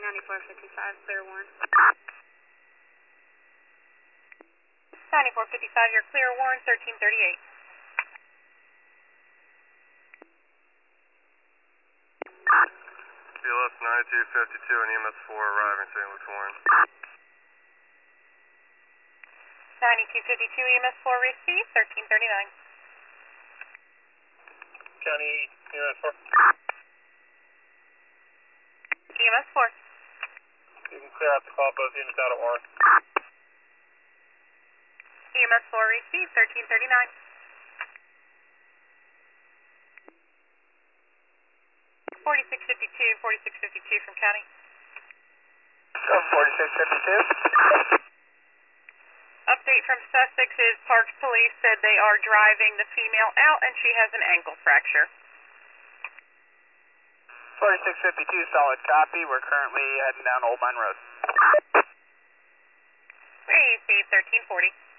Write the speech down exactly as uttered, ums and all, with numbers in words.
ninety-four fifty-five, clear Warren. ninety-four fifty-five, you're clear, Warren, thirteen thirty-eight. B L S ninety-two fifty-two and E M S four arriving Saint Luke's Warren. ninety-two fifty-two, E M S four received, thirteen thirty-nine. County E M S four. E M S four. You can clear out the call, both units out of Warren. E M S four received, thirteen thirty-nine. forty-six fifty-two, forty-six fifty-two from County. Oh, forty-six fifty-two. Update from Sussex is Parks Police said they are driving the female out and she has an ankle fracture. forty-six fifty-two, solid copy. We're currently heading down Old Mine Road. Receive thirteen forty.